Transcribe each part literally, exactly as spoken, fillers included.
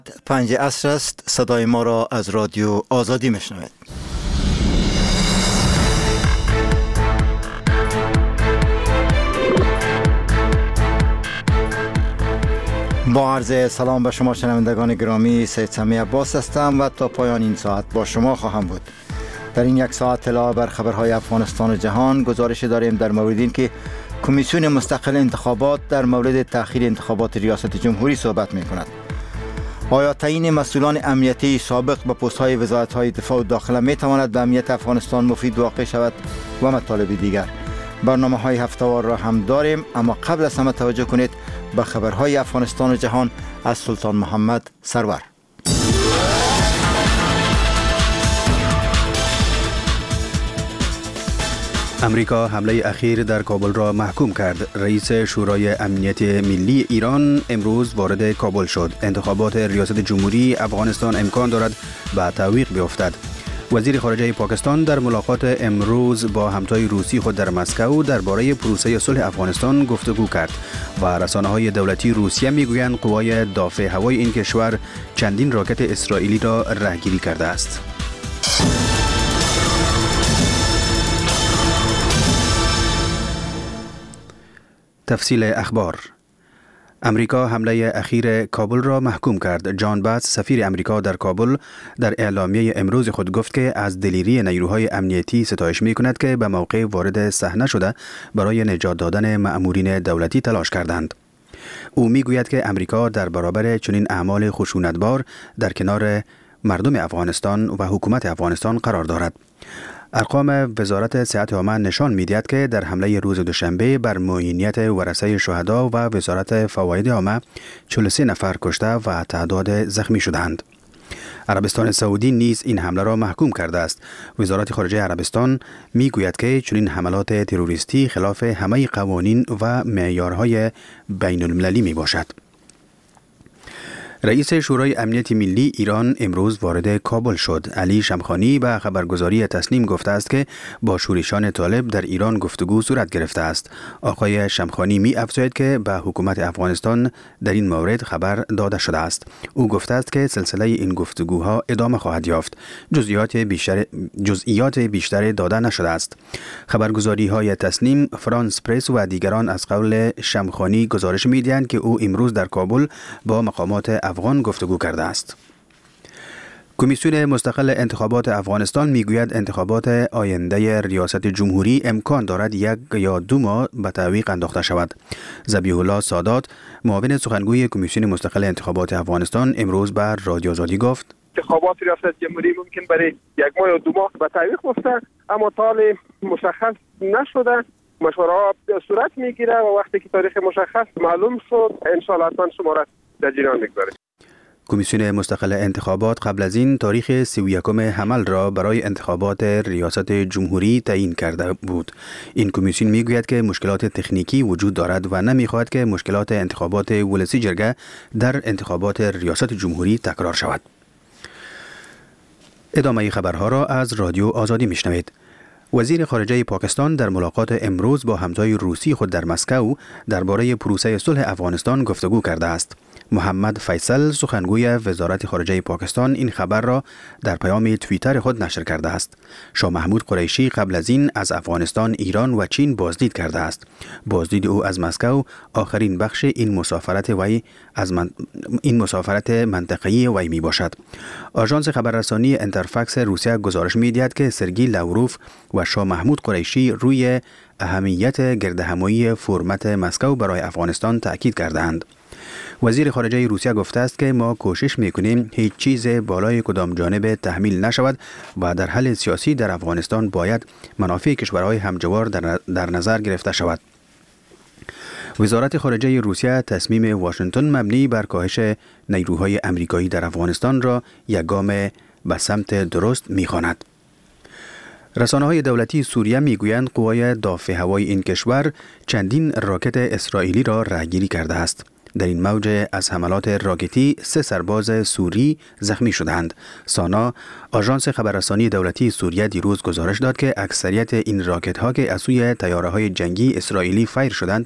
پنج عصر است. صدای ما را از رادیو آزادی میشنوید. با عرض سلام به شما شنوندگان گرامی، سید سمی عباس هستم و تا پایان این ساعت با شما خواهم بود. در این یک ساعت اطلاع بر خبرهای افغانستان و جهان گزارش داریم در مورد این که کمیسیون مستقل انتخابات در مورد تأخیر انتخابات ریاست جمهوری صحبت می کند. آیا تعیین مسئولان امنیتی سابق به پست‌های وزارت‌های دفاع و داخله می تواند به امنیت افغانستان مفید واقع شود و مطالب دیگر. برنامه‌های هفته‌وار را هم داریم، اما قبل از همه توجه کنید به خبرهای افغانستان و جهان از سلطان محمد سرور. امریکا حمله اخیر در کابل را محکوم کرد. رئیس شورای امنیت ملی ایران امروز وارد کابل شد. انتخابات ریاست جمهوری افغانستان امکان دارد به تعویق بیفتد. وزیر خارجه پاکستان در ملاقات امروز با همتای روسی خود در مسکو درباره پروسه صلح افغانستان گفتگو کرد و رسانه‌های دولتی روسیه میگویند قوای دافع هوایی این کشور چندین راکت اسرائیلی را رهگیری کرده است. تفصیل اخبار. امریکا حمله اخیر کابل را محکوم کرد. جان باتس سفیر امریکا در کابل در اعلامیه امروز خود گفت که از دلیری نیروهای امنیتی ستایش می کند که به موقع وارد صحنه شده برای نجات دادن مأمورین دولتی تلاش کردند. او می گوید که امریکا در برابر چنین اعمال خشونتبار در کنار مردم افغانستان و حکومت افغانستان قرار دارد. ارقام وزارت صحت عامه نشان می‌دهد که در حمله روز دوشنبه بر معینیت ورثه شهدا و وزارت فواید عامه چهل و سه نفر کشته و تعداد زخمی شدند. عربستان سعودی نیز این حمله را محکوم کرده است. وزارت خارجه عربستان میگوید که چنین حملات تروریستی خلاف همه قوانین و معیارهای بین المللی می باشد. رئیس شورای امنیت ملی ایران امروز وارد کابل شد. علی شمخانی به خبرگزاری تسنیم گفته است که با شورشان طالب در ایران گفتگو صورت گرفته است. آقای شمخانی می افزاید که به حکومت افغانستان در این مورد خبر داده شده است. او گفته است که سلسله این گفتگوها ادامه خواهد یافت. جزئیات بیشتر جزئیات بیشتر داده نشده است. خبرگزاری های تسنیم، فرانس پرس و دیگران از قول شمخانی گزارش می‌دهند که او امروز در کابل با مقامات افغان گفتگو کرده است. کمیسیون مستقل انتخابات افغانستان میگوید انتخابات آینده ریاست جمهوری امکان دارد یک یا دو ماه به تعویق انداخته شود. ذبیح الله سادات، معاون سخنگوی کمیسیون مستقل انتخابات افغانستان، امروز بر رادیو آزادی گفت انتخابات ریاست جمهوری ممکن برای یک ماه یا دو ماه به تعویق بیفته، اما تاریخ مشخص نشده. مشوره‌ها صورت میگیره و وقتی که تاریخ مشخص معلوم شد ان شاء الله حتما شما را در جریان میگذاریم. کمیسیون مستقل انتخابات قبل از این تاریخ سی و یکم حمل را برای انتخابات ریاست جمهوری تعیین کرده بود. این کمیسیون میگوید که مشکلات تکنیکی وجود دارد و نمیخواهد که مشکلات انتخابات ولسی جرگه در انتخابات ریاست جمهوری تکرار شود. ادامه خبرها را از رادیو آزادی میشنوید. وزیر خارجه پاکستان در ملاقات امروز با همتای روسی خود در مسکو درباره پروسه صلح افغانستان گفتگو کرده است. محمد فیصل، سخنگوی وزارت خارجه پاکستان، این خبر را در پیام توییتر خود نشر کرده است. شاه محمود قریشی قبل از این از افغانستان، ایران و چین بازدید کرده است. بازدید او از مسکو آخرین بخش این مسافرت وی از من... این مسافرت منطقه‌ای وی می باشد. آژانس خبررسانی انترفاکس روسیه گزارش می‌دهد که سرگئی لاوروف و شاه محمود قریشی روی اهمیت گردهمایی فرمت مسکو برای افغانستان تأکید کردند. وزیر خارجه روسیه گفته است که ما کوشش میکنیم هیچ چیز بالای کدام جانب تحمیل نشود و در حل سیاسی در افغانستان باید منافع کشورهای همجوار در نظر گرفته شود. وزارت خارجه روسیه تصمیم واشنگتن مبنی بر کاهش نیروهای امریکایی در افغانستان را یک گام به سمت درست می‌خواند. رسانه‌های دولتی سوریه میگویند قوای دافع هوایی این کشور چندین راکت اسرائیلی را رهگیری کرده است. در این موج از حملات راکتی سه سرباز سوری زخمی شدند. سانا، آژانس خبررسانی دولتی سوریه، دیروز گزارش داد که اکثریت این راکت ها که از سوی طیاره‌های جنگی اسرائیلی فایر شدند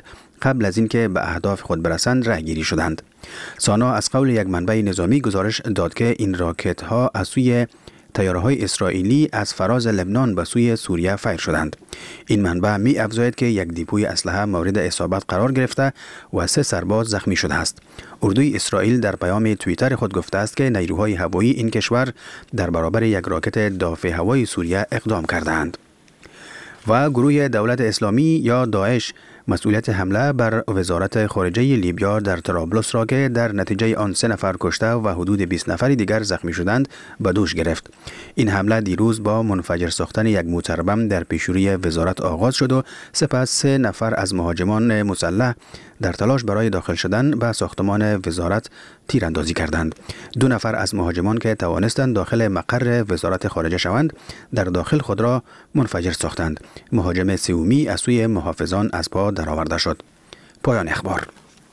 قبل از اینکه به اهداف خود برسند رای گیری شدند. سانا از قول یک منبع نظامی گزارش داد که این راکت ها از سوی تیاره‌های اسرائیلی از فراز لبنان به سوی سوریه فیر شدند. این منبع می افزاید که یک دیپوی اسلحه مورد اصابت قرار گرفته و سه سرباز زخمی شده است. اردوی اسرائیل در پیام توییتر خود گفته است که نیروهای هوایی این کشور در برابر یک راکت دافع هوایی سوریه اقدام کردند. و گروه دولت اسلامی یا داعش مسئولیت حمله بر وزارت خارجه لیبیا در طرابلس را که در نتیجه آن سه نفر کشته و حدود بیست نفر دیگر زخمی شدند به دوش گرفت. این حمله دیروز با منفجر ساختن یک موتر بم در پیشروی وزارت آغاز شد و سپس سه نفر از مهاجمان مسلح در تلاش برای داخل شدن به ساختمان وزارت تیراندازی کردند. دو نفر از مهاجمان که توانستند داخل مقر وزارت خارجه شوند در داخل خود را منفجر ساختند. مهاجم سومی از سوی محافظان از پا درآورده شد. پایان اخبار.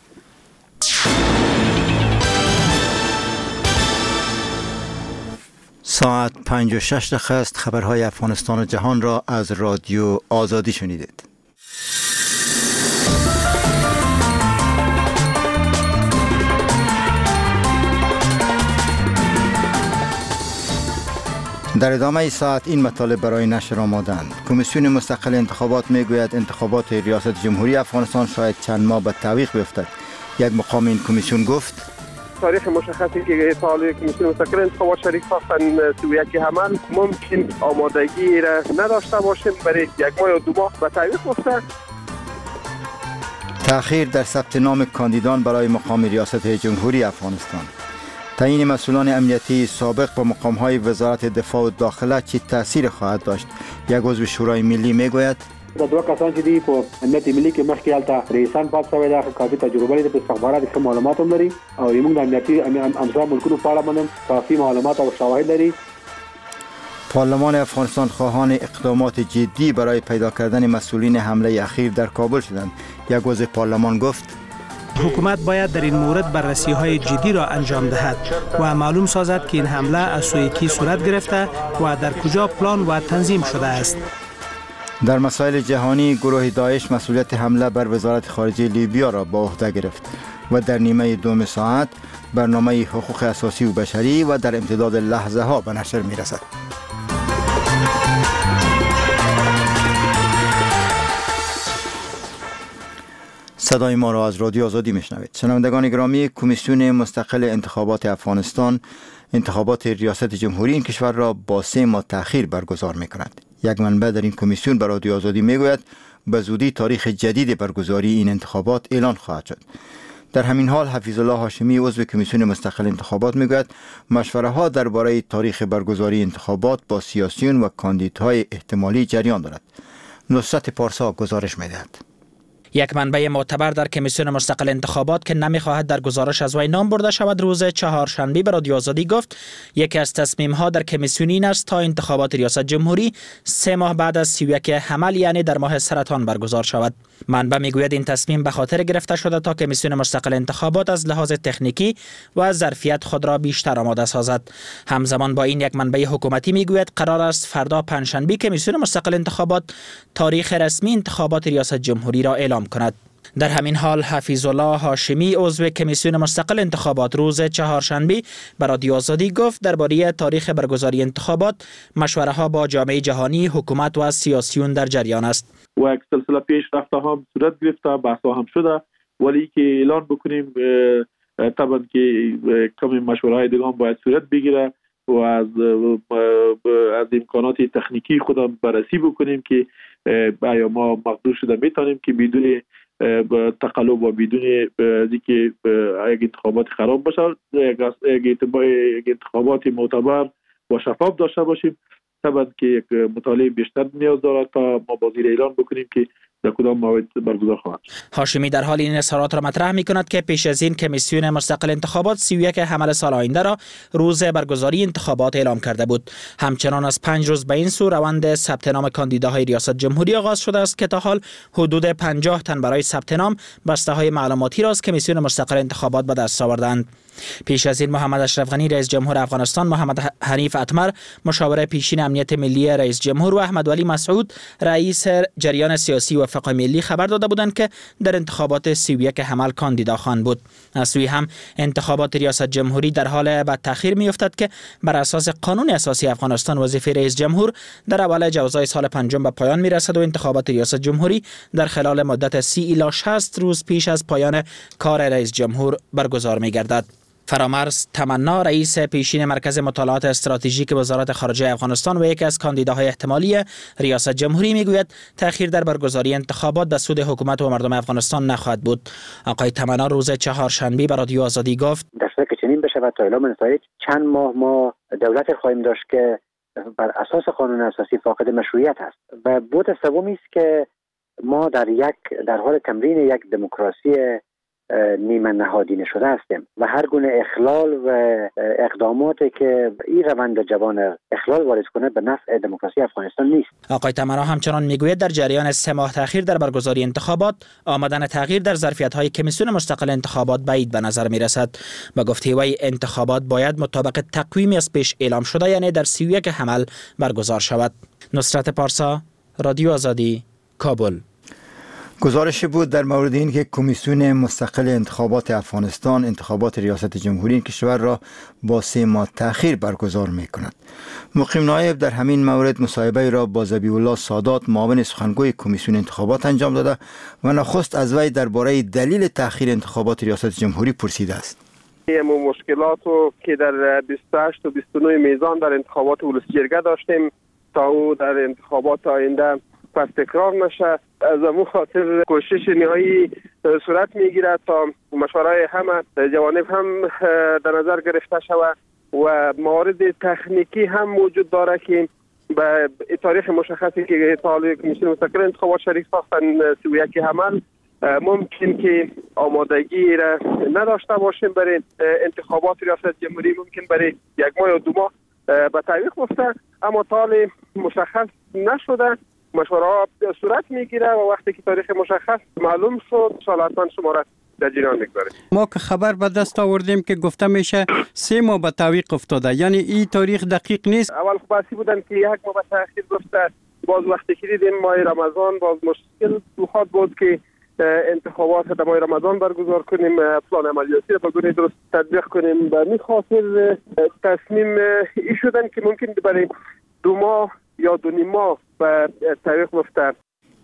ساعت پنج و شش دقیقه است. خبرهای افغانستان و جهان را از رادیو آزادی شنیدید. در ادامه ساعت این مطالب برای نشر آمادند. کمیسیون مستقل انتخابات میگوید انتخابات ریاست جمهوری افغانستان شاید چند ماه به تعویق بیفتد. یک مقام این کمیسیون گفت تاریخ مشخصی که تعالی کمیسیون مستقل انتخابات شریک ساختن سی و یک عمل ممکن آمادگی را نداشته باشیم، برای یک ماه یا دو ماه به تعویق بیفتد. تأخیر در ثبت نام کاندیدان برای مقام ریاست جمهوری افغانستان. تعیین مسئولان امنیتی سابق با مقام‌های وزارت دفاع و داخله چه تأثیر خواهد داشت؟ یک عضو شورای ملی میگوید دا دوه کسان چې دی په امنیت ملي کې مخکې هلته رئیسان پات شوی دا کافي تجربه لري په استخباراتو کې معلومات هم لري او موږ د امنیتي امضا ملکونو په اړه باندې کافي معلومات او شواهد لري. پارلمان افغانستان خواهان اقدامات جدی برای پیدا کردن مسئولین حمله اخیر در کابل شدند. یک عضو پارلمان گفت حکومت باید در این مورد بررسی‌های جدی را انجام دهد و معلوم سازد که این حمله از سوی کی صورت گرفته و در کجا پلان و تنظیم شده است. در مسائل جهانی گروه داعش مسئولیت حمله بر وزارت خارجه لیبیا را به عهده گرفت و در نیمه دوم ساعت برنامه حقوق اساسی و بشری و در امتداد لحظه ها به نشر می رسد. صدای ما را از رادیو آزادی میشنوید. شنوندگان گرامی، کمیسیون مستقل انتخابات افغانستان انتخابات ریاست جمهوری این کشور را با سه ماه تأخیر برگزار می کند. یک منبع در این کمیسیون به رادیو آزادی می گوید به زودی تاریخ جدید برگزاری این انتخابات اعلان خواهد شد. در همین حال حفیظ الله هاشمی عضو کمیسیون مستقل انتخابات می گوید مشوره ها درباره تاریخ برگزاری انتخابات با سیاسیون و کاندیدهای احتمالی جریان دارد. نصرت پارسا گزارش می دهد. یک منبع معتبر در کمیسیون مستقل انتخابات که نمیخواهد در گزارش از وی نام برده شود روز چهارشنبه به رادیو آزادی گفت یکی از تصمیم ها در کمیسیون این است تا انتخابات ریاست جمهوری سه ماه بعد از سی و یک حمل یعنی در ماه سرطان برگزار شود. منبع میگوید این تصمیم به خاطر گرفته شده تا کمیسیون مستقل انتخابات از لحاظ تکنیکی و ظرفیت خود را بیشتر آماده سازد. همزمان با این یک منبع حکومتی میگوید قرار است فردا پنجشنبه کمیسیون مستقل انتخابات تاریخ رسمی انتخابات ریاست جمهوری را اعلام کند. در همین حال حفیظ الله هاشمی عضو کمیسیون مستقل انتخابات روز چهارشنبه به رادیو آزادی گفت درباره تاریخ برگزاری انتخابات مشوره ها با جامعه جهانی، حکومت و سیاسیون در جریان است. و یک سلسله پیشرفته هم صورت گرفته، بحثا هم شده، ولی که اعلان بکنیم طبعا که کمی مشوره های دیگه هم باید صورت بگیره و از از امکانات تکنیکی خودم بررسی بکنیم که آیا ما مقدور شده میتونیم که بدون تقلب و بدون اینکه یک انتخابات خراب باشه یک انتخابات معتبر و شفاف داشته باشیم. طبعا که یک مطالعه بیشتر نیاز دارد تا ما بازی اعلان بکنیم که در کدام موعد برگزار خواهد شد. هاشمی در حال این اظهارات را مطرح می کند که پیش از این کمیسیون مستقل انتخابات سی و یک حمل سال آینده را روز برگزاری انتخابات اعلام کرده بود. همچنان از پنج روز به این سو روند ثبت نام کاندیداهای ریاست جمهوری آغاز شده است که تا حال حدود پنجاه تن برای ثبت نام بسته های معلوماتی را از کمیسیون مستقل انتخابات به دست آوردند. پیش از این محمد اشرف غنی رئیس جمهور افغانستان، محمد حنیف اتمر مشاور پیشین امنیت ملی رئیس جمهور و احمد ولی مسعود رئیس جریان سیاسی وفاق ملی خبر داده بودند که در انتخابات سی و یک حمل کاندیدا خواهند بود. از سوی هم انتخابات ریاست جمهوری در حال به تأخیر می‌افتد که بر اساس قانون اساسی افغانستان وظیفه رئیس جمهور در اول جوزای سال پنجم به پایان میرسد و انتخابات ریاست جمهوری در خلال مدت سی الی شصت روز پیش از پایان کار رئیس جمهور برگزار می‌گردد. فرامرز تمنا رئیس پیشین مرکز مطالعات استراتژیک وزارت خارجه افغانستان و یکی از کاندیداهای احتمالی ریاست جمهوری میگوید تأخیر در برگزاری انتخابات به سود حکومت و مردم افغانستان نخواهد بود. آقای تمنا روز چهارشنبه به رادیو آزادی گفت در صورتی که چنین بشه و تا اعلام نتایج چند ماه ما دولت خواهیم داشت که بر اساس قانون اساسی فاقد مشروعیت است و بود سومی است که ما در یک در حال تمرین یک دموکراسی نیمه نهادینه شده هستیم و هر گونه اخلال و اقداماتی که این روند جوان اخلال وارد کنه به نفع دموکراسی افغانستان نیست. آقای تمنا همچنان میگوید در جریان سه ماه تأخیر در برگزاری انتخابات آمدن تغییر در ظرفیت‌های کمیسیون مستقل انتخابات بعید به نظر میرسد. به گفته وی انتخابات باید مطابق تقویمی از پیش اعلام شده یعنی در سی و یک حمل برگزار شود. نصرت پارسا، رادیو آزادی، کابل. گزارش بود در مورد این که کمیسیون مستقل انتخابات افغانستان انتخابات ریاست جمهوری این کشور را با سه ماه تأخیر برگزار می کند. مقیم نایب در همین مورد مصاحبه را با ذبیح الله سادات معاون سخنگوی کمیسیون انتخابات انجام داده و نخست از وی درباره دلیل تأخیر انتخابات ریاست جمهوری پرسیده است. این مشکلاتو که در بیست و هشت و بیست و نه میزان در انتخابات ولسی جرگه داشتیم تا او در انتخابات آینده پس تکرار نشه، از امو خاطر کوشش نهایی صورت میگیرد تا مشورای همه جوانب هم در نظر گرفته شود و موارد تکنیکی هم موجود داره که به تاریخ مشخصی که طالب کمیسیون مستقل انتخابات شریک ساختن سی و یک حمل ممکن که آمادگی را نداشته باشیم برای انتخابات ریاست جمهوری، ممکن برای یک ماه یا دو ماه به تعویق افته، اما طالب مشخص نشده مشوره‌ها صورت میگیره و وقتی که تاریخ مشخص معلوم شد شاید حتما شما را در جریان میگذاریم. ما که خبر به دست آوردیم که گفته میشه سه ماه به تعویق افتاده، یعنی این تاریخ دقیق نیست. اول بحثی بودن که یک ماه به تأخیر گفته، باز وقتی که دیدیم ماه رمضان باز مشکل تو بود که انتخابات در ماه رمضان برگزار کنیم، پلان عملیاتی را به گونه درست تطبیق کنیم. به این خاطر تصمیم ای شدن که ممکن برای دو ماه یا دو نیم ماه به تعویق افته.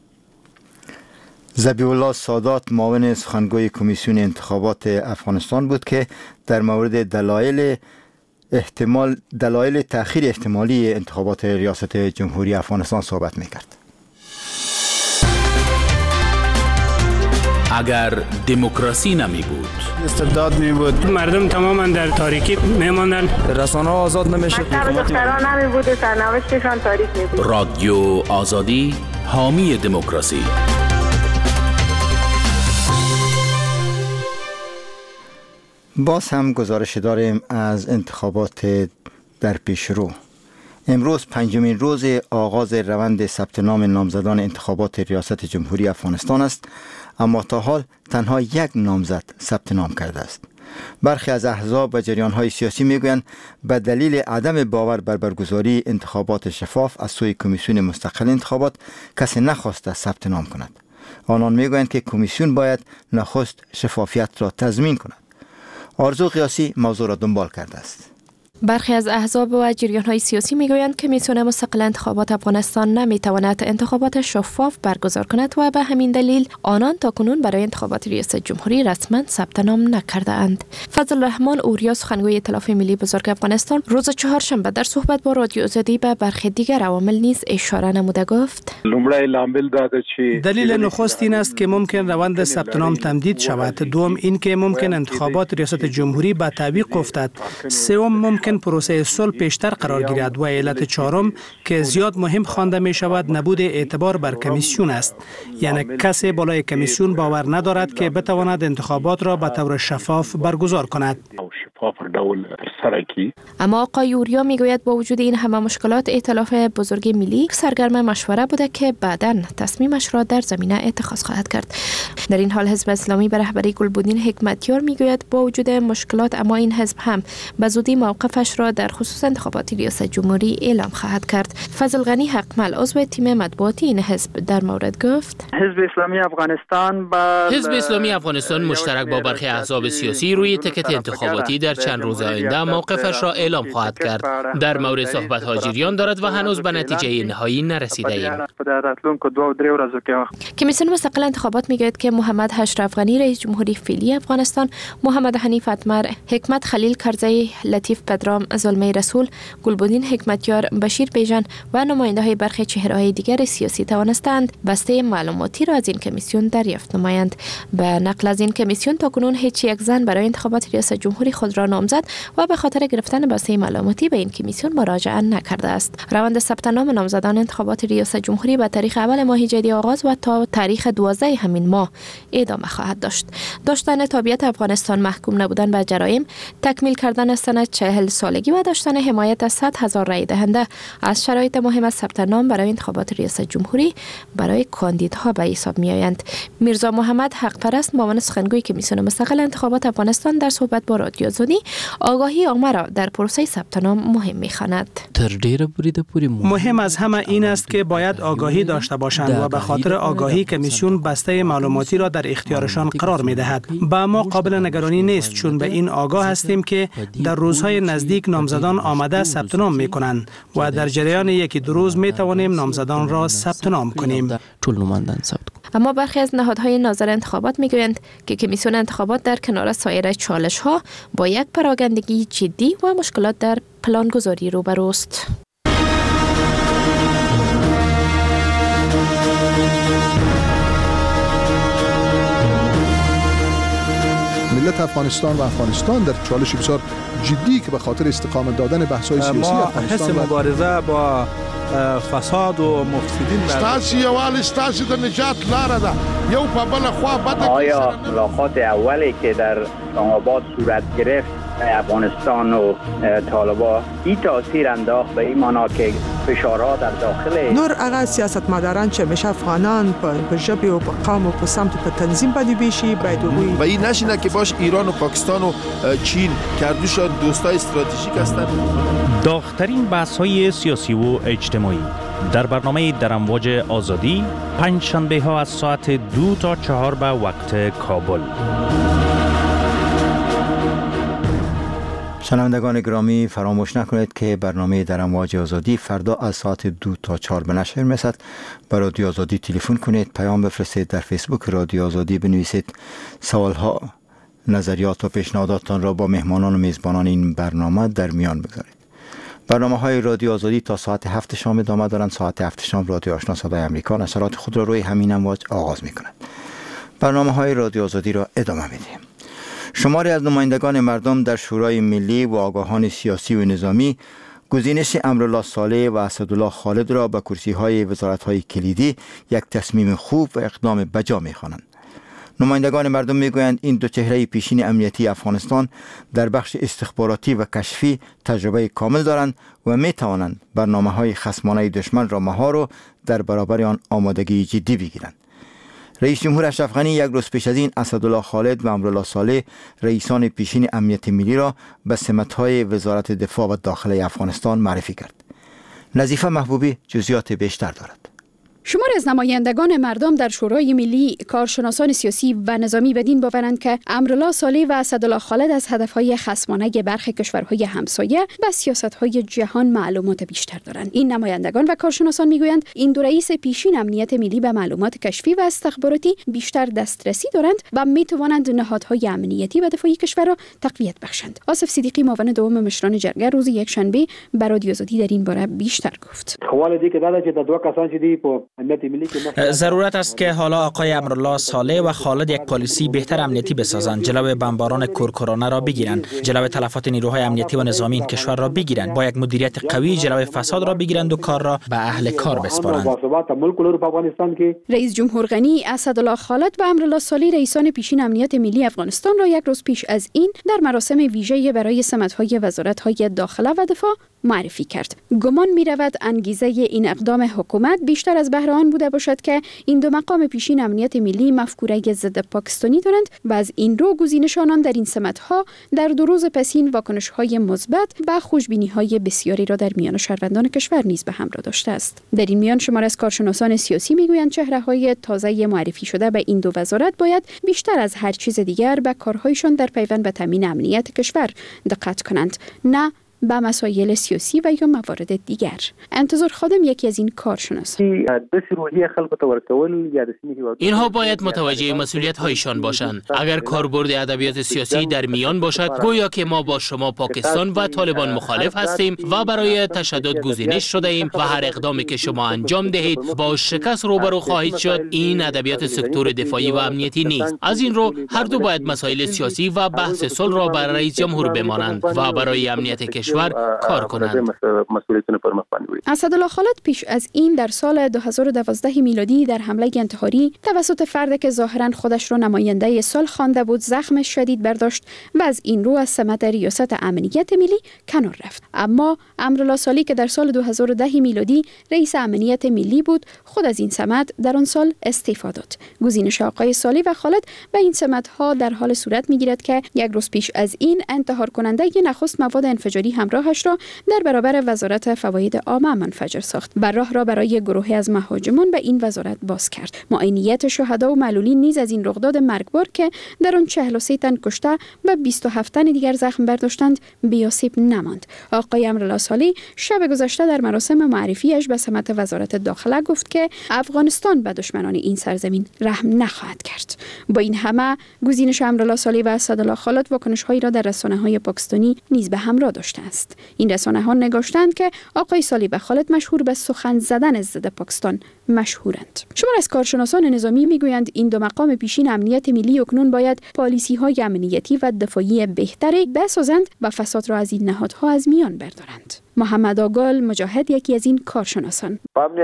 ذبیح الله سادات معاون سخنگوی کمیسیون انتخابات افغانستان بود که در مورد دلایل احتمال دلایل تأخیر احتمالی انتخابات ریاست جمهوری افغانستان صحبت میکرد. اگر دموکراسی نمی بود، استبداد می بود، مردم تماما در تاریکی میماندن، رسانه ها آزاد نمیشد، دختران نمی بود، سرنوشتشان تاریک می بود. رادیو آزادی حامی دموکراسی. باز هم گزارش داریم از انتخابات در پیش رو. امروز پنجمین روز آغاز روند ثبت نام نامزدان انتخابات ریاست جمهوری افغانستان است، اما تا حال تنها یک نامزد ثبت نام کرده است. برخی از احزاب و جریان‌های سیاسی میگویند به دلیل عدم باور بر برگزاری انتخابات شفاف از سوی کمیسیون مستقل انتخابات کسی نخواسته ثبت نام کند. آنان میگویند که کمیسیون باید نخست شفافیت را تضمین کند. آرزو قیاسی موضوع را دنبال کرده است. برخی از احزاب و جریان‌های سیاسی میگویند که کمیسیون مستقل انتخابات افغانستان نمیتواند انتخابات شفاف برگزار کند و به همین دلیل آنان تاکنون برای انتخابات ریاست جمهوری رسما ثبت نام نکرده اند. فضل الرحمن اوریا سخنگوی ائتلاف ملی بزرگ افغانستان روز چهارشنبه در صحبت با رادیو آزادی به برخی دیگر عوامل نیز اشاره نموده گفت: دلیل نخست این است که ممکن روند ثبت نام تمدید شود، دوم این که ممکن انتخابات ریاست جمهوری به تعویق افتد، سوم ممکن ممکن پروسه صلح پیشتر قرار گیرد و علت چهارم که زیاد مهم خوانده می شود نبود اعتبار بر کمیسیون است. یعنی کسی بالای کمیسیون باور ندارد که بتواند انتخابات را به طور شفاف برگزار کند. اما آقای یوریا میگوید با وجود این همه مشکلات ائتلاف بزرگ ملی سرگرم مشوره بوده که بعداً تصمیمش را در زمینه اتخاذ خواهد کرد. در این حال حزب اسلامی به رهبری گلبدین حکمتیار میگوید با وجود مشکلات اما این حزب هم به زودی موقفش را در خصوص انتخابات ریاست جمهوری اعلام خواهد کرد. فضل غنی حقمل عضو تیم مطبوعاتی این حزب در مورد گفت: حزب اسلامی افغانستان با حزب اسلامی افغانستان مشترک با برخی احزاب سیاسی روی تکت انتخاباتی در چند روز آینده موقفش را اعلام خواهد کرد. در مورد صحبت‌ها جریان دارد و هنوز به نتیجه نهایی نرسیده ایم. کمیسیون مستقل انتخابات میگوید که محمد اشرف غنی رئیس جمهوری فعلی افغانستان، محمد حنیف اتمر، حکمت خلیل کرزی، لطیف پدرام، زلمه رسول، گلبدین حکمتیار، بشیر بیژن و نماینده‌های برخی چهره‌های دیگر سیاسی توانستند بسته معلوماتی را از این کمیسیون دریافت نمایند. به نقل از این کمیسیون تاکنون هیچ یک زن برای انتخابات ریاست جمهوری خود را نامزد و به خاطر گرفتن بسته معلوماتی به این کمیسیون مراجعه نکرده است. روند ثبت نام نامزدان انتخابات ریاست جمهوری به تاریخ اول ماه جدی آغاز و تا تاریخ دوازده همین ماه ادامه خواهد داشت. داشتن تابعیت افغانستان، محکوم نبودن به جرایم، تکمیل کردن سند چهل سالگی و داشتن حمایت از صد هزار رای دهنده از شرایط مهم از ثبت نام برای انتخابات ریاست جمهوری برای کاندیدها به حساب می آیند. میرزا محمد حق پرست، معاون سخنگوی کمیسیون مستقل انتخابات افغانستان، در صحبت با رادیو آزادی آگاهی عامه را در پروسه ثبت نام مهم می‌خواند. مهم از همه این است که باید آگاهی داشته باشند و به خاطر آگاهی کمیسیون بسته معلوماتی را در اختیارشان قرار می‌دهد. با ما قابل نگرانی نیست، چون به این آگاه هستیم که در روزهای نزدیک نامزدان آمده ثبت نام می‌کنند و در جریان یکی دو روز می‌توانیم نامزدان را ثبت نام کنیم. اما برخی از نهادهای ناظر انتخابات میگویند که کمیسیون انتخابات در کنار سایر چالش‌ها با یک پراگندگی جدی و مشکلات در پلانگذاری روبروست. ملت افغانستان و افغانستان در چالش بسیار جدی که به خاطر استقامت دادن بحث‌های سیاسی افغانستان ما حس مبارزه با فساد و مفسدین ستاسي یوال ستاسي د نجات لاره ده یو په بل خوا بده. آیا ملاقات اولی که در اسلام آباد صورت گرفت افغانستان و طالبان این تاثیر انداخت به این معنا که فشارها در داخل نور هغه سیاستمداران چې همیشه افغانان په ژبه او په قوم او په سمت په تنظیم باندې بیشي باید وي و این نشینه که باش ایران و پاکستان و چین کردوش دوستای استراتژیک هستند. داغ‌ترین بحث‌های سیاسی و اجتماعی در برنامه در امواج آزادی پنج شنبه ها از ساعت دو تا چهار به وقت کابل. شنوندگان گرامی، فراموش نکنید که برنامه در امواج آزادی فردا از ساعت دو تا چهار به نشر می‌رسد. به رادیو آزادی تلفن کنید، پیام بفرستید، در فیسبوک رادیو آزادی بنویسید، سوالها، نظریات و پیشنهاداتتان را با مهمانان و میزبانان این برنامه در میان بگذارید. برنامه های رادیو آزادی تا ساعت هفت شام ادامه دارند. ساعت هفت شام رادیو آشنا صدای امریکا نشرات خود را روی همین امواج آغاز می‌کند. برنامه های رادیو آزادی را ادامه می‌دهیم. شماری از نمایندگان مردم در شورای ملی و آگاهان سیاسی و نظامی گزینش امرالله صالح و اسدالله خالد را به کرسی‌های وزارت‌های کلیدی یک تصمیم خوب و اقدام بجا می‌خوانند. نمایندگان مردم میگویند این دو چهره پیشین امنیتی افغانستان در بخش استخباراتی و کشفی تجربه کامل دارند و می توانند برنامه‌های خصمانه دشمن را مهار و در برابر آن آمادگی جدی بگیرند. رئیس جمهور اشرف غنی یک روز پیش از این اسدالله خالد و امرالله صالح رئیسان پیشین امنیت ملی را به سمت‌های وزارت دفاع و داخلی افغانستان معرفی کرد. نظیفه محبوبی جزئیات بیشتر دارد. شمار از نمایندگان مردم در شورای ملی، کارشناسان سیاسی و نظامی بدین باورند که امرالله صالح و اسدالله خالد از هدفهای خصمانه برخی کشورهای همسایه و سیاست‌های جهان معلومات بیشتر دارند. این نمایندگان و کارشناسان میگویند این دو رئیس پیشین امنیت ملی به معلومات کشفی و استخباراتی بیشتر دسترسی دارند و میتوانند نهادهای امنیتی و دفاعی کشور را تقویت بخشند. آصف صدیقی، معاون دوم مشران جرگه، روز یکشنبه به رادیو آزادی در این باره بیشتر گفت. حواله دي کې دا چې د دوه کسان چې دی په ضرورت است که حالا آقای امرالله صالح و خالد یک پالیسی بهتر امنیتی بسازند، جلوی بمباران کورکورانه را بگیرند، جلوی تلفات نیروهای امنیتی و نظامی این کشور را بگیرند، با یک مدیریت قوی جلوی فساد را بگیرند و کار را به اهل کار بسپارند. رئیس جمهور غنی، اسدالله خالد و امرالله صالح رئیسان پیشین امنیت ملی افغانستان را یک روز پیش از این در مراسم ویژه برای سمت‌های وزارت‌های داخله و دفاع معرفی کرد. گمان می رود انگیزه این اقدام حکومت بیشتر از بهره آن بوده باشد که این دو مقام پیشین امنیت ملی مفکوره ضد پاکستانی دارند و از این رو گزینش آنان در این سمت‌ها در دو روز پسین واکنش‌های مثبت و خوشبینی‌های بسیاری را در میان شهروندان کشور نیز به همراه داشته است. در این میان شمار از کارشناسان سیاسی میگویند چهره‌های تازه معرفی شده به این دو وزارت باید بیشتر از هر چیز دیگر به کارهایشان در پیوند به تامین امنیت کشور دقت کنند، نه به مسائل سیاسی و یا موارد دیگر. انتظار خادم یکی از این کارشناسان. اینها باید متوجه مسئولیت هایشان باشند. اگر کاربرد ادبیات سیاسی در میان باشد، گویا که ما با شما پاکستان و طالبان مخالف هستیم و برای تشدد گزینش شده ایم و هر اقدامی که شما انجام دهید با شکست روبرو خواهید شد. این ادبیات سکتور دفاعی و امنیتی نیست. از این رو هر دو باید مسائل سیاسی و بحث صلح را برای رئیس جمهور بمانند و برای امنیت کشور کار کنند. اسدالله خالد پیش از این در سال دو هزار و دوازده میلادی در حمله انتحاری توسط فردی که ظاهرا خودش را نماینده صلح خوانده بود زخم شدید برداشت و از این رو از سمت ریاست امنیت ملی کنار رفت. اما امرالله صالح که در سال دو هزار و ده میلادی رئیس امنیت ملی بود، خود از این سمت در آن سال استعفا داد. گزینش آقای صالح و خالد به این سمت‌ها در حال صورت می‌گیرد که یک روز پیش از این انتحار کننده نخست مواد انفجاری همراهش را در برابر وزارت فواید عامه منفجر ساخت و راه را برای گروهی از مهاجمان به این وزارت باز کرد. معاینیت شهدا و معلولین نیز از این رخداد مرگبار که در آن چهل و سه تن کشته و بیست و هفت تن دیگر زخم برداشتند بی‌آسیب نماند. آقای امرالله صالح شب گذشته در مراسم معرفیش به سمت وزارت داخله گفت که افغانستان به دشمنان این سرزمین رحم نخواهد کرد. با این همه گزینش امرالله صالح و اسدالله خالد واکنش‌هایی را در رسانه‌های پاکستانی نیز به همراه داشته است. این رسانه‌ها نگاشتند که آقای صالح و خالد مشهور به سخن زدن ضد پاکستان مشهورند. شمار از کارشناسان نظامی میگویند این دو مقام پیشین امنیت ملی اکنون باید پالیسی‌های امنیتی و دفاعی بهتری بسازند و فساد را از این نهادها از میان بردارند. محمد آگال مجاهد یکی از این کارشناسان.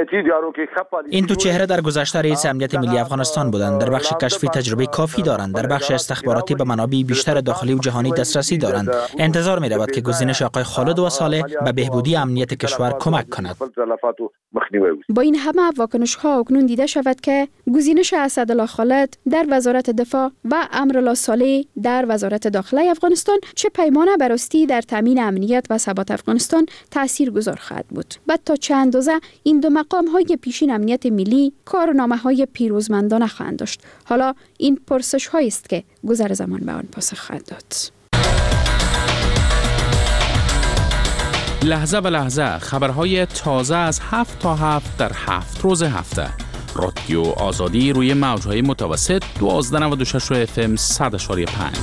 این دو چهره در گذشته رئیس امنیت ملی افغانستان بودند. در بخش کشفی تجربه کافی دارند. در بخش استخباراتی به منابع بیشتر داخلی و جهانی دسترسی دارند. انتظار می رود که گزینش آقای خالد و صالح به بهبودی امنیت کشور کمک کند. با این همه واکنش‌ها اکنون دیده شود که گزینش اسدالله خالد در وزارت دفاع و امرالله صالح در وزارت داخله افغانستان چه پیمانه براستی در تامین امنیت و ثبات افغانستان تاثیرگذار خواهد بود و تا چه اندازه این دو مقام های پیشین امنیت ملی کارنامه های پیروزمندانه خواهند داشت. حالا این پرسش هایی است که گذر زمان به آن پاسخ خواهد داد. لحظه به لحظه خبرهای تازه از هفت تا هفت در هفت روز هفته. رادیو آزادی روی موجهای متوسط دوازده و نود و شش اف ام صد و پنج.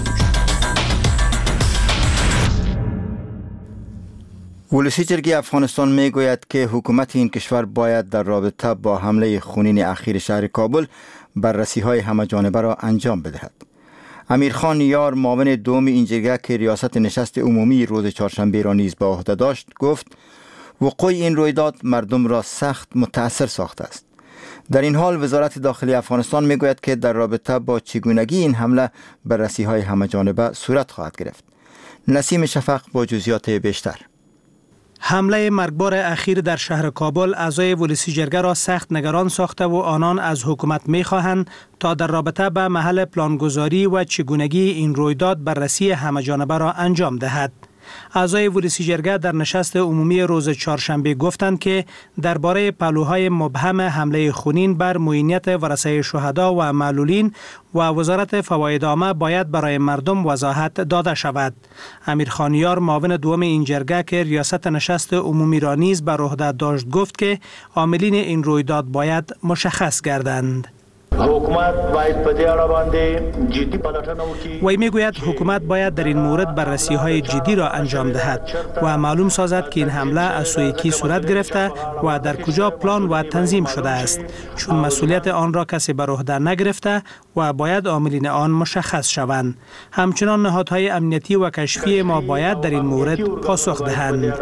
ولسی جرگه افغانستان می گوید که حکومت این کشور باید در رابطه با حمله خونین اخیر شهر کابل بررسی های همه جانبه را انجام بدهد. امیرخان یار معاون دوم این جرگه که ریاست نشست عمومی روز چهارشنبه را نیز به عهده داشت گفت وقوع این رویداد مردم را سخت متاثر ساخته است. در این حال وزارت داخلی افغانستان می گوید که در رابطه با چگونگی این حمله بررسی های همه جانبه صورت خواهد گرفت. نسیم شفق با جزئیات بیشتر. حمله مرگبار اخیر در شهر کابل اعضای ولسی جرگه را سخت نگران ساخته و آنان از حکومت می‌خواهند تا در رابطه به محل پلانگذاری و چگونگی این رویداد بررسی همه‌جانبه را انجام دهد. اعضای ولسی جرگه در نشست عمومی روز چهارشنبه گفتند که درباره پهلوهای مبهم حمله خونین بر معینیت ورثه شهدا و معلولین و وزارت فواید عامه باید برای مردم وضاحت داده شود. امیرخان یار معاون دوم این جرگه که ریاست نشست عمومی را نیز بر عهده داشت گفت که عاملین این رویداد باید مشخص گردند. حکومت باید په دې اړه باندې جدي پلټنه وکړي. وی میگوید حکومت باید در این مورد بررسی های جدی را انجام دهد و معلوم سازد که این حمله از سوی کی صورت گرفته و در کجا پلان و تنظیم شده است، چون مسئولیت آن را کسی بر عهده نگرفته و باید عاملین آن مشخص شوند. همچنان نهادهای امنیتی و کشفی ما باید در این مورد پاسخ دهند.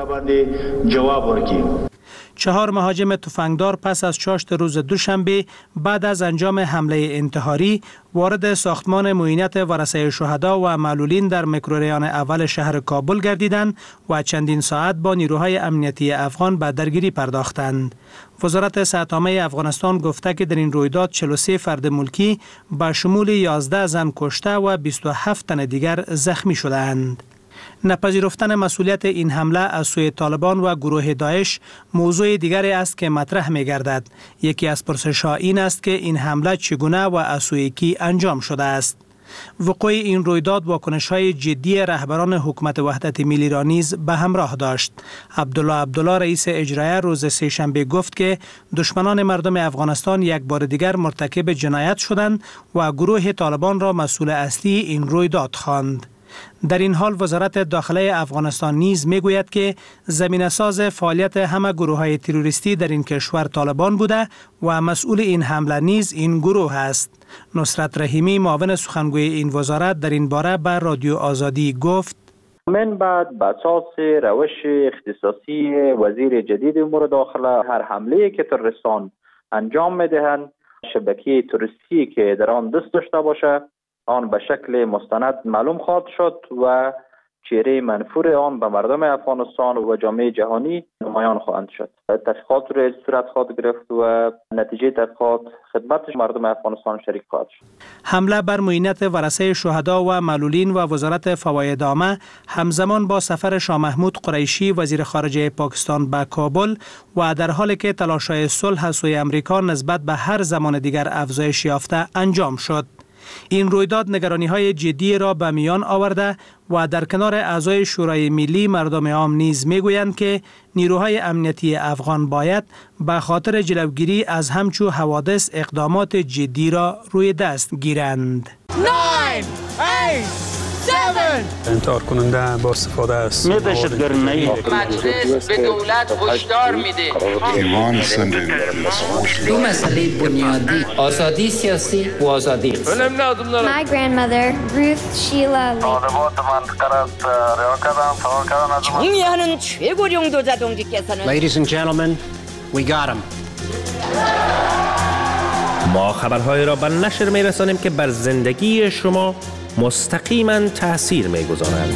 چهار مهاجم تفنگدار پس از چاشت روز دوشنبه بعد از انجام حمله انتحاری وارد ساختمان معاینت ورثه شهدا و معلولین در میکروریان اول شهر کابل گردیدند و چندین ساعت با نیروهای امنیتی افغان به درگیری پرداختند. وزارت صحت عامه افغانستان گفته که در این رویداد چهل و سه فرد ملکی به شمول یازده زن کشته و بیست و هفت تن دیگر زخمی شدند. نپذیرفتن مسئولیت این حمله از سوی طالبان و گروه داعش موضوع دیگری است که مطرح می گردد. یکی از پرسش‌ها این است که این حمله چگونه و از سوی کی انجام شده است. وقوع این رویداد واکنش‌های جدی رهبران حکومت وحدت ملی را نیز به همراه داشت. عبدالله عبدالله رئیس اجرایی روز سه‌شنبه گفت که دشمنان مردم افغانستان یک بار دیگر مرتکب جنایت شدند و گروه طالبان را مسئول اصلی این رویداد خواند. در این حال وزارت داخله افغانستان نیز میگوید که زمینه ساز فعالیت همه گروه های تروریستی در این کشور طالبان بوده و مسئول این حمله نیز این گروه است. نصرت رحیمی معاون سخنگوی این وزارت در این باره به رادیو آزادی گفت: من بعد به اساس روش اختصاصی وزیر جدید امور داخله هر حمله که تروریستان انجام میدهند شبکه تروریستی که در آن دست داشته باشه آن به شکل مستند معلوم خواهد شد و چهره منفور آن به مردم افغانستان و جامعه جهانی نمایان خواهند شد. تحقیقات را صورت خواهد گرفت و نتیجه تحقیقات خدمت مردم افغانستان شریک خواهد شد. حمله بر معاینت ورثه شهدا و معلولین و وزارت فواید عامه همزمان با سفر شاه محمود قریشی وزیر خارجه پاکستان به کابل و در حالی که تلاش‌های صلح از سوی امریکا نسبت به هر زمان دیگر افزایش یافته انجام شد. این رویداد نگرانی‌های جدی را به میان آورده و در کنار اعضای شورای ملی مردم عام نیز میگویند که نیروهای امنیتی افغان باید به خاطر جلوگیری از همچو حوادث اقدامات جدی را روی دست گیرند. انتحار کننده با استفاده است. می دهشتگرانه‌ای مجلس به دولت هشدار میده. دو مسئله بنیادی: آزادی سیاسی و آزادی اقتصادی. My grandmother Ruth Sheila 총리하는 최고령 도자동지께서는 Ladies and gentlemen, we got him. ما خبرهای را به نشر می رسانیم که بر زندگی شما مستقیما تأثیر می گذارند.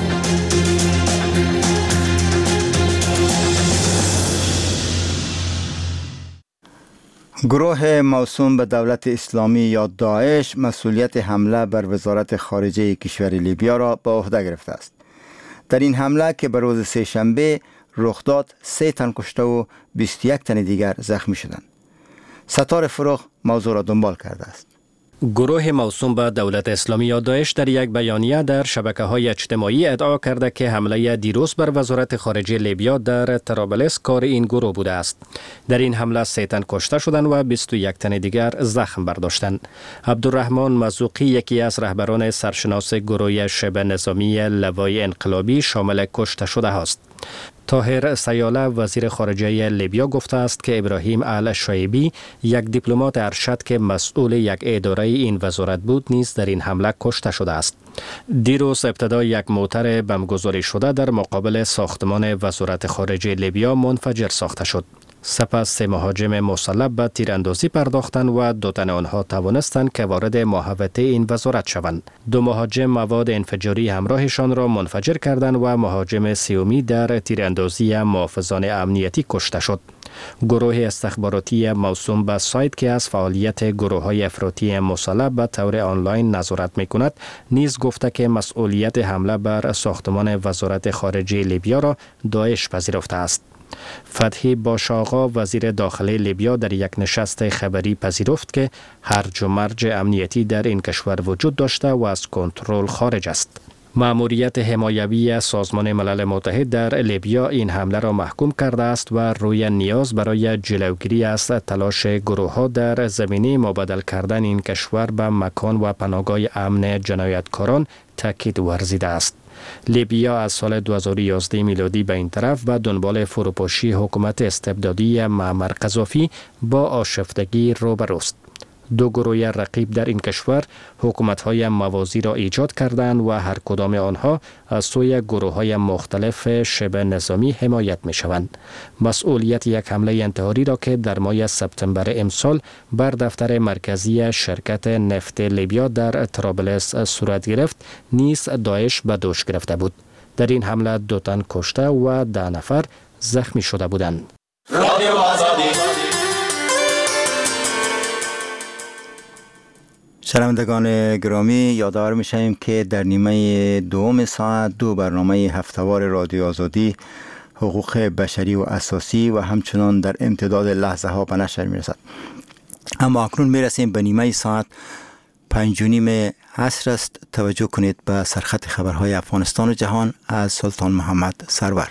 گروه موسوم به دولت اسلامی یا داعش مسئولیت حمله بر وزارت خارجه کشور لیبیا را به عهده گرفته است. در این حمله که به روز سه‌شنبه رخ داد، سه تن کشته و بیست و یک تن دیگر زخمی شدند. ستار فروغ موضوع را دنبال کرده است. گروه موسوم به دولت اسلامی یا داعش در یک بیانیه در شبکه‌های اجتماعی ادعا کرده که حمله دیروز بر وزارت خارجه لیبیا در طرابلس کار این گروه بوده است. در این حمله سه تن کشته شدند و بیست و یک تن دیگر زخم برداشتند. عبدالرحمن مزوقی یکی از رهبران سرشناس گروه شبه نظامی لوای انقلابی شامل کشته شده است. طاهر سیاله وزیر خارجه لیبیا گفته است که ابراهیم الشایبی یک دیپلمات ارشد که مسئول یک اداره این وزارت بود نیز در این حمله کشته شده است. دیروز ابتدا یک موتر بمبگذاری شده در مقابل ساختمان وزارت خارجه لیبیا منفجر ساخته شد. سپس سه مهاجم مسلح به تیراندازی پرداختند و دو تن آنها توانستند که وارد محوطه این وزارت شوند. دو مهاجم مواد انفجاری همراهشان را منفجر کردند و مهاجم سومی در تیراندازی محافظان امنیتی کشته شد. گروه استخباراتی موسوم به سایت که از فعالیت گروه های افراطی مسلح به طور آنلاین نظارت می کند نیز گفته که مسئولیت حمله بر ساختمان وزارت خارجه لیبیا را داعش پذیرفته است. فتحی باشاغا وزیر داخلی لیبیا در یک نشست خبری پذیرفت که هرج و مرج امنیتی در این کشور وجود داشته و از کنترل خارج است. مأموریت حمایوی سازمان ملل متحد در لیبیا این حمله را محکوم کرده است و روی نیاز برای جلوگیری از تلاش گروه‌ها در زمینه مبادله کردن این کشور به مکان و پناهگاه امن جنایتکاران تاکید ورزیده است. لیبیا از سال دو هزار و یازده میلادی به این طرف به دنبال فروپاشی حکومت استبدادی معمر قذافی با آشفتگی روبروست. دو گروه رقیب در این کشور حکومت‌های موازی را ایجاد کردند و هر کدام آنها از سوی گروه‌های مختلف شبه نظامی حمایت می‌شوند. مسئولیت یک حمله انتحاری را که در ماه سپتامبر امسال بر دفتر مرکزی شرکت نفت لیبیا در طرابلس صورت گرفت، نیز داعش به دوش گرفته بود. در این حمله دو تن کشته و ده نفر زخمی شده بودند. شنوندگان گرامی، یادآور می‌شویم که در نیمه دوم ساعت دو برنامه هفته‌وار رادیو آزادی حقوق بشری و اساسی و همچنان در امتداد لحظه ها به نشر می‌رسد. اما اکنون می‌رسیم به نیمه ساعت پنج و نیم عصر است. توجه کنید به سرخط خبرهای افغانستان و جهان از سلطان محمد سرور.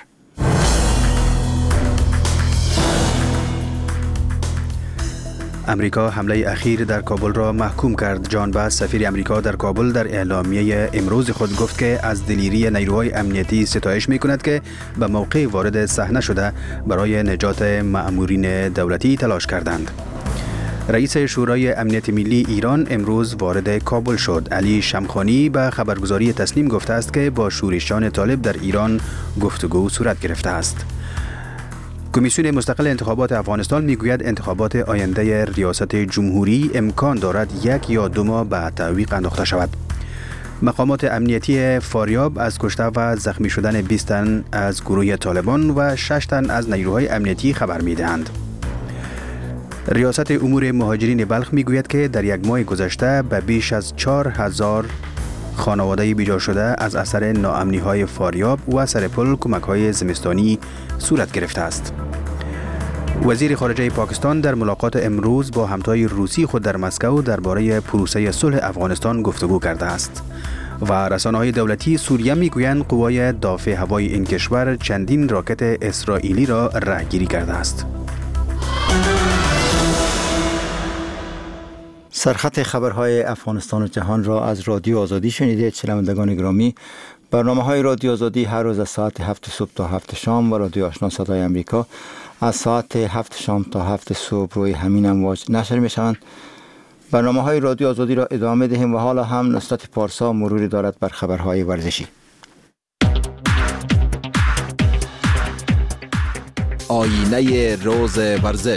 امریکا حمله اخیر در کابل را محکوم کرد. جان باس سفیر امریکا در کابل در اعلامیه امروز خود گفت که از دلیری نیروهای امنیتی ستایش می کند که به موقع وارد صحنه شده برای نجات مأمورین دولتی تلاش کردند. رئیس شورای امنیت ملی ایران امروز وارد کابل شد. علی شمخانی به خبرگزاری تسنیم گفته است که با شورشیان طالب در ایران گفتگو صورت گرفته است. کمیسیون مستقل انتخابات افغانستان میگوید انتخابات آینده ریاست جمهوری امکان دارد یک یا دو ماه بعد تعویق انداخته شود. مقامات امنیتی فاریاب از کشته و زخمی شدن بیست تن از گروه طالبان و شش تن از نیروهای امنیتی خبر میدهند. ریاست امور مهاجرین بلخ میگوید که در یک ماه گذشته به بیش از چهار هزار خانواده بیجا شده از اثر ناامنی های فاریاب و سرپل کمک های زمستانی صورت گرفته است. وزیر خارجه پاکستان در ملاقات امروز با همتای روسی خود در مسکو درباره پروسه صلح افغانستان گفتگو کرده است. و رسانه‌های دولتی سوریه میگویند قوای دافع هوایی این کشور چندین راکت اسرائیلی را رهگیری کرده است. سرخط خبرهای افغانستان و جهان را از رادیو آزادی شنیدید. شنوندگان گرامی، برنامه های رادیو آزادی هر روز از ساعت هفت صبح تا هفت شام و رادیو آشنا صدای امریکا از ساعت هفت شام تا هفت صبح روی همین امواج نشر می شوند. برنامه های رادیو آزادی را ادامه دهیم و حالا هم نصرت پارسا مروری دارد بر خبرهای ورزشی. آینه روز ورزش.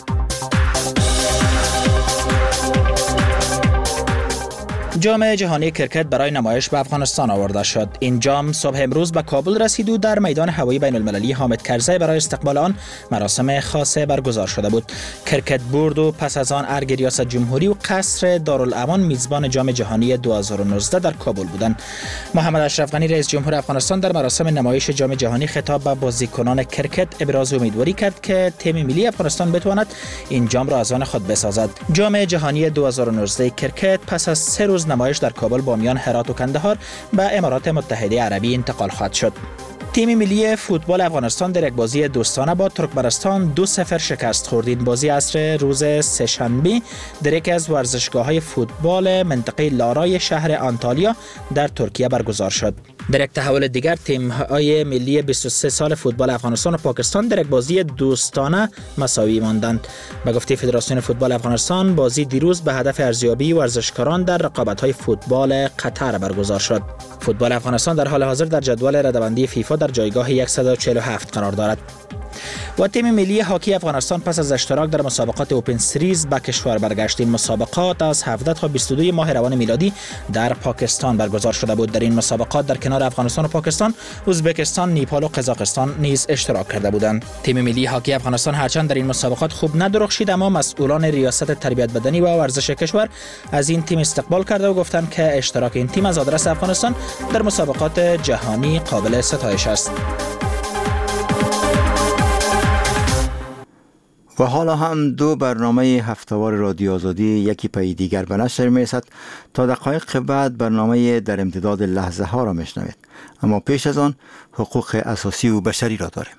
جام جهانی کرکت برای نمایش به افغانستان آورده شد. این جام صبح امروز به کابل رسید و در میدان هوایی بین المللی حامد کرزی برای استقبال آن مراسم خاصه برگزار شده بود. کرکت بورد و پس از آن ارگ ریاست جمهوری و قصر دارالامان میزبان جام جهانی دو هزار و نوزده در کابل بودند. محمد اشرف غنی رئیس جمهور افغانستان در مراسم نمایش جام جهانی خطاب به بازیکنان کرکت ابراز امیدواری کرد که تیم ملی افغانستان بتواند این جام را از آن خود بسازد. جام جهانی دو هزار و نوزده کرکت پس از سه روز نمایش در کابل با میان هرات و کندهار به امارات متحده عربی انتقال خواهد شد. تیم ملی فوتبال افغانستان در یک بازی دوستانه با ترکمنستان دو صفر شکست خورد. این بازی عصر روز سه‌شنبه در یکی از ورزشگاه‌های فوتبال منطقه لارای شهر آنتالیا در ترکیه برگزار شد. در یک تحول دیگر تیم‌های ملی بیست و سه سال فوتبال افغانستان و پاکستان در یک بازی دوستانه مساوی ماندند. به گفته فدراسیون فوتبال افغانستان، بازی دیروز به هدف ارزیابی ورزشکاران در رقابت‌های فوتبال قطر برگزار شد. فوتبال افغانستان در حال حاضر در جدول رده‌بندی فیفا در جایگاه صد و چهل و هفت قرار دارد. و تیم ملی هاکی افغانستان پس از اشتراک در مسابقات اوپن سریز به کشور برگشت. این مسابقات از هفده تا بیست و دو ماه روان میلادی در پاکستان برگزار شده بود. در این مسابقات در کنار افغانستان و پاکستان، ازبکستان، نیپال و قزاقستان نیز اشتراک کرده بودند. تیم ملی هاکی افغانستان هرچند در این مسابقات خوب ندرخشید، اما مسئولان ریاست تربیت بدنی و ورزش کشور از این تیم استقبال کرده و گفتند که اشتراک این تیم از آدرس افغانستان در مسابقات جهانی قابل ستایش است. و حالا هم دو برنامه هفته‌وار رادیو آزادی یکی پای دیگر به نشر می‌رسد. تا دقایق بعد برنامه در امتداد لحظه ها را میشنوید. اما پیش از آن حقوق اساسی و بشری را داریم.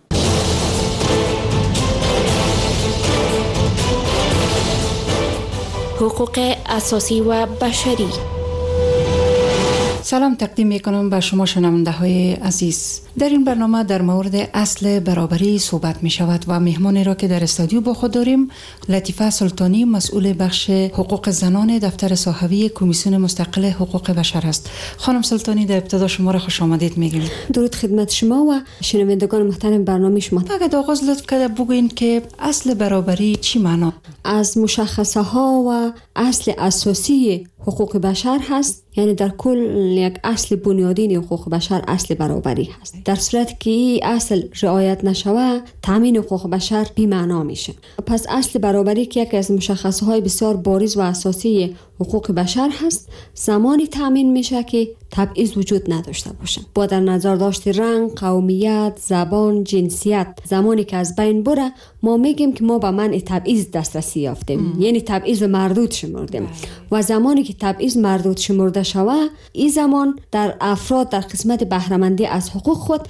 حقوق اساسی و بشری. سلام تقدیم میکنم به شما شنونده های عزیز. در این برنامه در مورد اصل برابری صحبت می شود و مهمانی را که در استودیو با خود داریم لطیفه سلطانی، مسئول بخش حقوق زنان دفتر صحوی کمیسیون مستقل حقوق بشر است. خانم سلطانی، در ابتدا شما را خوش آمدید میگیم. درود خدمت شما و شنوندگان محترم برنامه شما. اگر آغاز لطف کرده بگوین که اصل برابری چی معنا؟ از مشخصه ها و اصل اساسی حقوق بشر هست، یعنی در کل یک اصل بنیادین حقوق بشر اصل برابری هست. در صورت که این اصل رعایت نشوه تامین حقوق بشر بی معنا میشه. پس اصل برابری که یکی از مشخصه های بسیار بارز و اساسی حقوق بشر هست، زمانی تامین میشه که تبعیض وجود نداشته باشه. با در نظر داشت رنگ، قومیت، زبان، جنسیت، زمانی که از بین بره ما میگیم که ما به منع تبعیض دسترسی یافتیم، یعنی تبعیض مردود شمردیم. و زمانی که تبعیض مردود شمرده شوه، این زمان در افراد در قسمت بهره‌مندی از حقوق خود